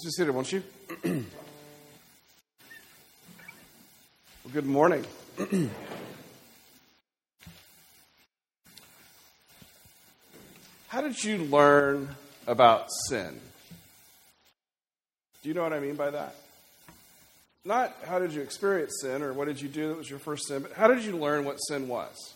Please be seated, won't you? Well, good morning. How did you learn about sin? Do you know what I mean by that? Not how did you experience sin or what did you do that was your first sin, but how did you learn what sin was?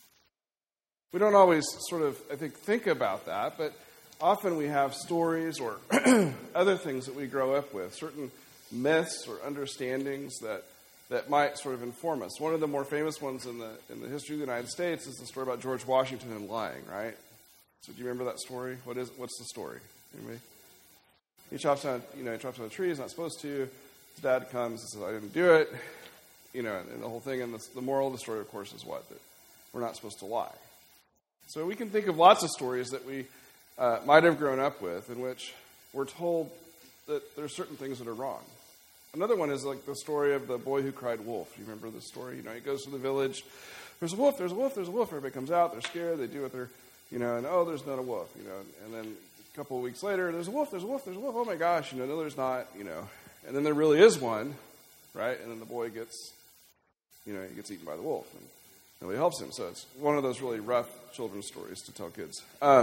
We don't always I think about that, but often we have stories or other things that we grow up with, certain myths or understandings that might sort of inform us. One of the more famous ones in the history of the United States is the story about George Washington and lying, right? So do you remember that story? What's the story? Anybody? He chops down a tree. He's not supposed to. His dad comes and says, "I didn't do it." And the whole thing. And the moral of the story, of course, is what? That we're not supposed to lie. So we can think of lots of stories that we might have grown up with in which we're told that there's certain things that are wrong. Another one is like the story of the boy who cried wolf. You remember this story? He goes to the village. There's a wolf, there's a wolf, there's a wolf. Everybody comes out. They're scared. They do what they're, and there's not a wolf, And then a couple of weeks later, there's a wolf, there's a wolf, there's a wolf. Oh my gosh, no, there's not, And then there really is one, right? And then the boy gets, he gets eaten by the wolf. And nobody helps him. So it's one of those really rough children's stories to tell kids.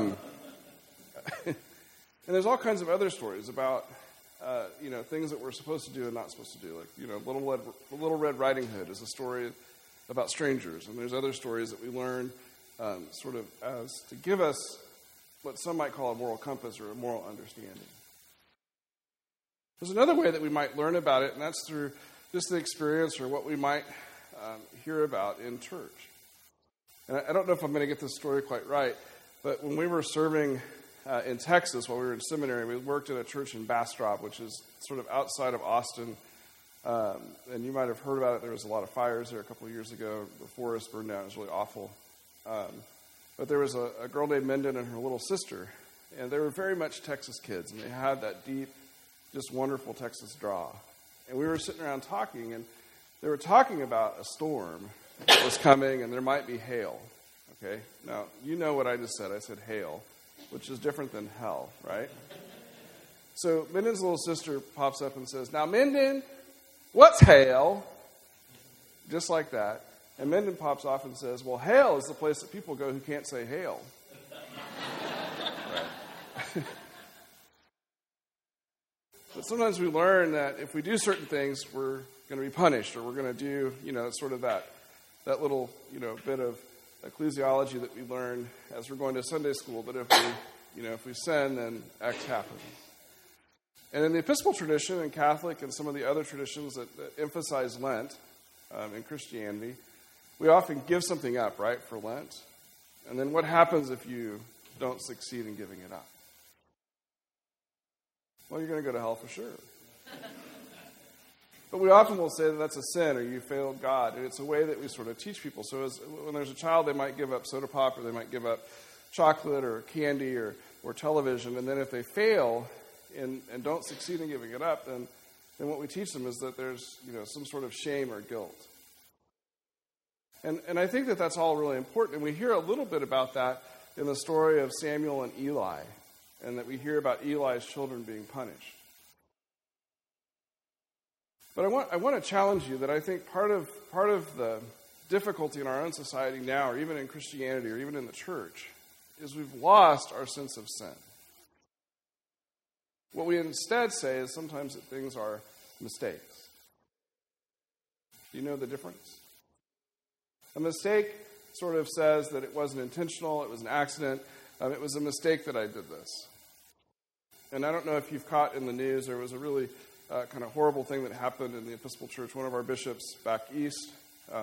And there's all kinds of other stories about, things that we're supposed to do and not supposed to do. Like, Little Red Riding Hood is a story about strangers. And there's other stories that we learn as to give us what some might call a moral compass or a moral understanding. There's another way that we might learn about it, and that's through just the experience or what we might hear about in church. And I don't know if I'm going to get this story quite right, but when we were serving in Texas while we were in seminary, we worked at a church in Bastrop, which is sort of outside of Austin. And you might have heard about it. There was a lot of fires there a couple of years ago. The forest burned down. It was really awful. But there was a girl named Minden and her little sister, and they were very much Texas kids, and they had that deep, just wonderful Texas draw. And we were sitting around talking, and they were talking about a storm that was coming, and there might be hail. Okay? Now, you know what I just said. I said hail, which is different than hell, right? So Minden's little sister pops up and says, "Now, Minden, what's hail?" Just like that. And Minden pops off and says, "Well, hail is the place that people go who can't say hail." Right. But sometimes we learn that if we do certain things, we're going to be punished, or we're going to do, sort of that little, bit of ecclesiology that we learn as we're going to Sunday school, that if we sin, then X happens. And in the Episcopal tradition and Catholic and some of the other traditions that emphasize Lent in Christianity, we often give something up, right, for Lent. And then what happens if you don't succeed in giving it up? Well, you're going to go to hell for sure. But we often will say that that's a sin or you failed God. And it's a way that we sort of teach people. So when there's a child, they might give up soda pop or they might give up chocolate or candy or television. And then if they fail and don't succeed in giving it up, then what we teach them is that there's some sort of shame or guilt. And I think that that's all really important. And we hear a little bit about that in the story of Samuel and Eli, and that we hear about Eli's children being punished. But I want to challenge you that I think part of the difficulty in our own society now, or even in Christianity, or even in the church, is we've lost our sense of sin. What we instead say is sometimes that things are mistakes. Do you know the difference? A mistake sort of says that it wasn't intentional, it was an accident, it was a mistake that I did this. And I don't know if you've caught in the news, there was a really kind of horrible thing that happened in the Episcopal Church. One of our bishops back east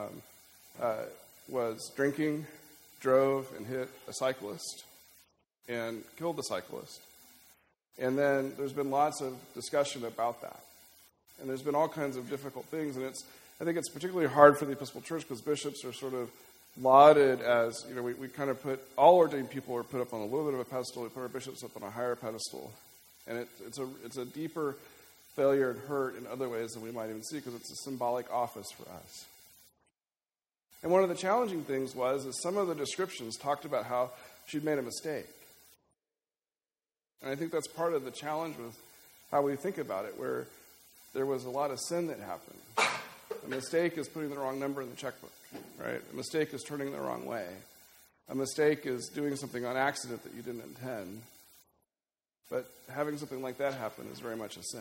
was drinking, drove, and hit a cyclist and killed the cyclist. And then there's been lots of discussion about that. And there's been all kinds of difficult things, and I think it's particularly hard for the Episcopal Church because bishops are sort of lauded as, we kind of put, all ordained people are put up on a little bit of a pedestal. We put our bishops up on a higher pedestal. And it's a deeper failure and hurt in other ways than we might even see because it's a symbolic office for us. And one of the challenging things was some of the descriptions talked about how she'd made a mistake. And I think that's part of the challenge how we think about it, where there was a lot of sin that happened. A mistake is putting the wrong number in the checkbook, right? A mistake is turning the wrong way. A mistake is doing something on accident that you didn't intend. But having something like that happen is very much a sin.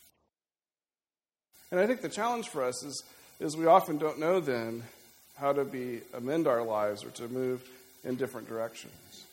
And I think the challenge for us is we often don't know then how to amend our lives or to move in different directions.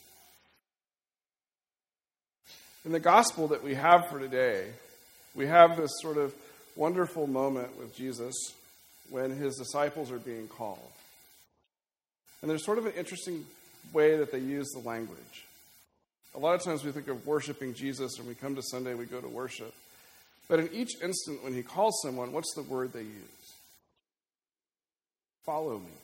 In the gospel that we have for today, we have this sort of wonderful moment with Jesus when his disciples are being called. And there's sort of an interesting way that they use the language. A lot of times we think of worshiping Jesus, and we come to Sunday, we go to worship. But in each instant when he calls someone, what's the word they use? Follow me.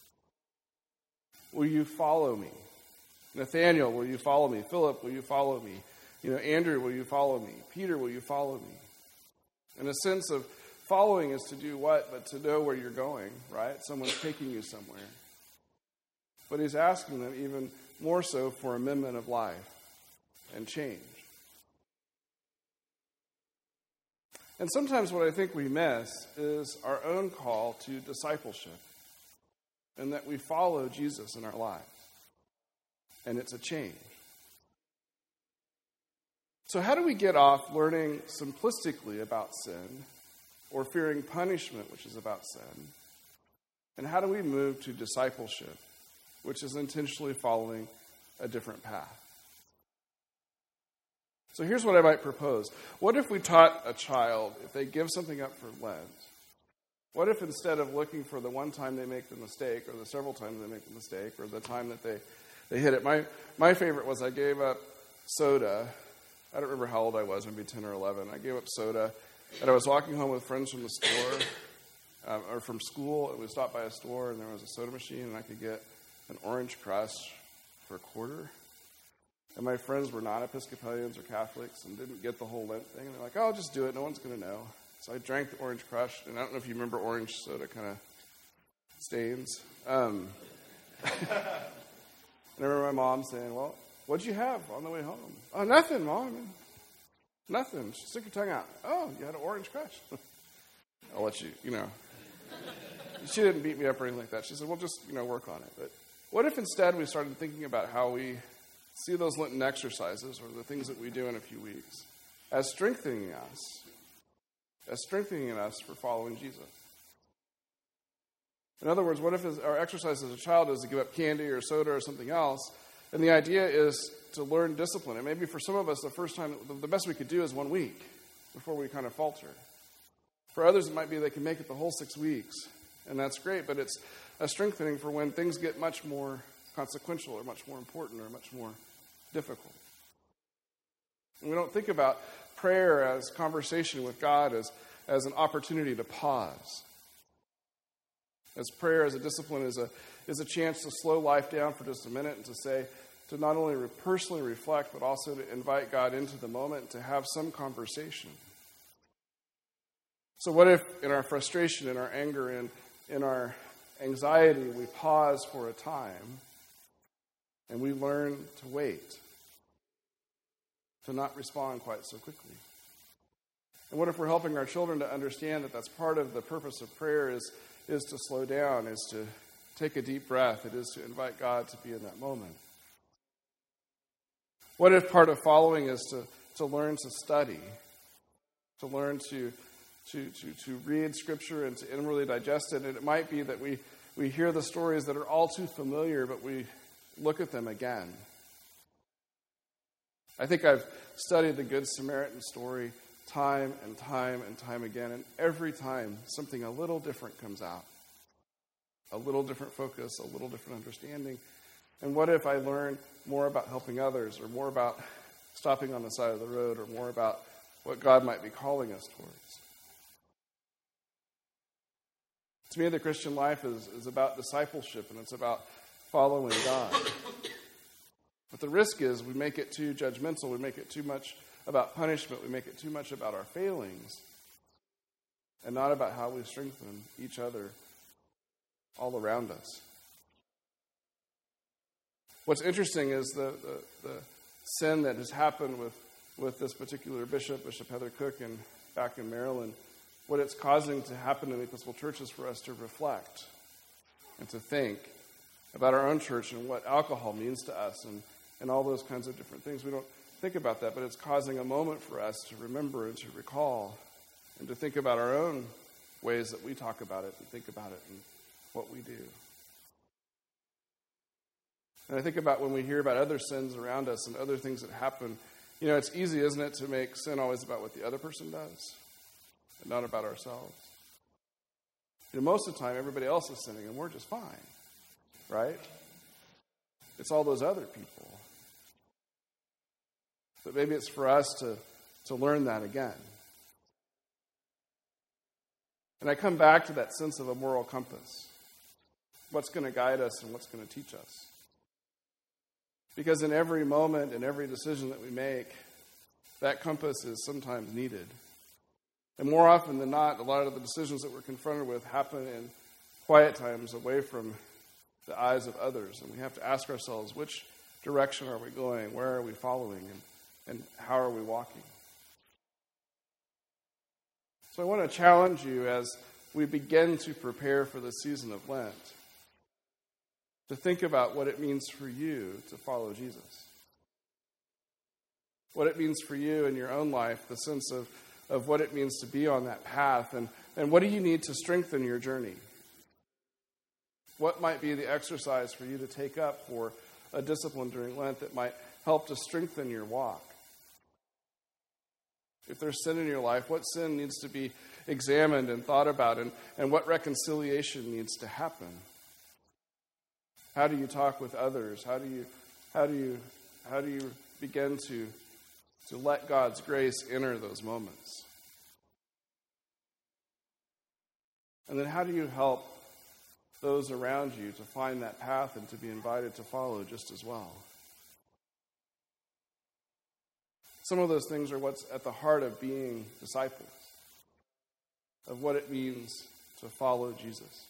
Will you follow me? Nathaniel, will you follow me? Philip, will you follow me? Andrew, will you follow me? Peter, will you follow me? And a sense of following is to do what? But to know where you're going, right? Someone's taking you somewhere. But he's asking them even more so for amendment of life and change. And sometimes what I think we miss is our own call to discipleship, and that we follow Jesus in our lives. And it's a change. So how do we get off learning simplistically about sin or fearing punishment, which is about sin? And how do we move to discipleship, which is intentionally following a different path? So here's what I might propose. What if we taught a child, if they give something up for Lent, what if instead of looking for the one time they make the mistake, or the several times they make the mistake, or the time that they hit it, my favorite was I gave up soda. I don't remember how old I was, maybe 10 or 11. I gave up soda, and I was walking home with friends from the store, or from school, and we stopped by a store, and there was a soda machine, and I could get an Orange Crush for $0.25. And my friends were not Episcopalians or Catholics and didn't get the whole Lent thing. And they're like, oh, I'll just do it. No one's going to know. So I drank the Orange Crush, and I don't know if you remember orange soda kind of stains. And I remember my mom saying, well, what'd you have on the way home? Oh, nothing, Mom. Nothing. Just stick your tongue out. Oh, you had an Orange Crush. I'll let you, She didn't beat me up or anything like that. She said, well, just, work on it. But what if instead we started thinking about how we see those Lenten exercises or the things that we do in a few weeks as strengthening us for following Jesus? In other words, what if our exercise as a child is to give up candy or soda or something else, and the idea is to learn discipline? And maybe for some of us, the first time, the best we could do is 1 week before we kind of falter. For others, it might be they can make it the whole 6 weeks, and that's great, but it's a strengthening for when things get much more consequential or much more important or much more difficult. And we don't think about prayer as conversation with God as an opportunity to pause. As prayer as a discipline is a chance to slow life down for just a minute and to not only personally reflect, but also to invite God into the moment and to have some conversation. So what if in our frustration, in our anger, in our anxiety, we pause for a time and we learn to wait, to not respond quite so quickly? And what if we're helping our children to understand that that's part of the purpose of prayer is to slow down, is to take a deep breath, it is to invite God to be in that moment? What if part of following is to learn to study, to learn to read Scripture and to inwardly digest it? And it might be that we hear the stories that are all too familiar, but we look at them again. I think I've studied the Good Samaritan story time and time and time again, and every time something a little different comes out. A little different focus, a little different understanding. And what if I learn more about helping others, or more about stopping on the side of the road, or more about what God might be calling us towards? To me, the Christian life is about discipleship, and it's about following God. But the risk is we make it too judgmental, we make it too much about punishment, we make it too much about our failings, and not about how we strengthen each other all around us. What's interesting is the sin that has happened with with this particular bishop, Bishop Heather Cook, and back in Maryland, what it's causing to happen in the Episcopal Church is for us to reflect and to think about our own church and what alcohol means to us and all those kinds of different things. We don't think about that, but it's causing a moment for us to remember and to recall and to think about our own ways that we talk about it and think about it and what we do. And I think about when we hear about other sins around us and other things that happen, it's easy, isn't it, to make sin always about what the other person does and not about ourselves. Most of the time, everybody else is sinning and we're just fine, right? It's all those other people. But maybe it's for us to learn that again. And I come back to that sense of a moral compass. What's going to guide us and what's going to teach us? Because in every moment, in every decision that we make, that compass is sometimes needed. And more often than not, a lot of the decisions that we're confronted with happen in quiet times away from the eyes of others. And we have to ask ourselves, which direction are we going? Where are we following? And how are we walking? So I want to challenge you as we begin to prepare for the season of Lent to think about what it means for you to follow Jesus. What it means for you in your own life, the sense of what it means to be on that path, and what do you need to strengthen your journey? What might be the exercise for you to take up for a discipline during Lent that might help to strengthen your walk? If there's sin in your life, what sin needs to be examined and thought about, and what reconciliation needs to happen? How do you talk with others? How do you begin to let God's grace enter those moments? And then how do you help those around you to find that path and to be invited to follow just as well? Some of those things are what's at the heart of being disciples, of what it means to follow Jesus.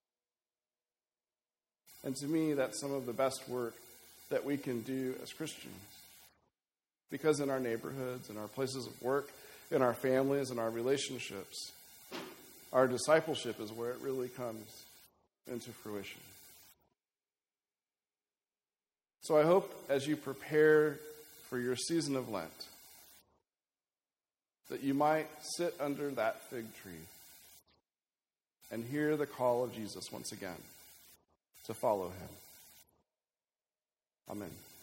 And to me, that's some of the best work that we can do as Christians. Because in our neighborhoods, in our places of work, in our families, in our relationships, our discipleship is where it really comes into fruition. So I hope as you prepare for your season of Lent, that you might sit under that fig tree and hear the call of Jesus once again to follow him. Amen.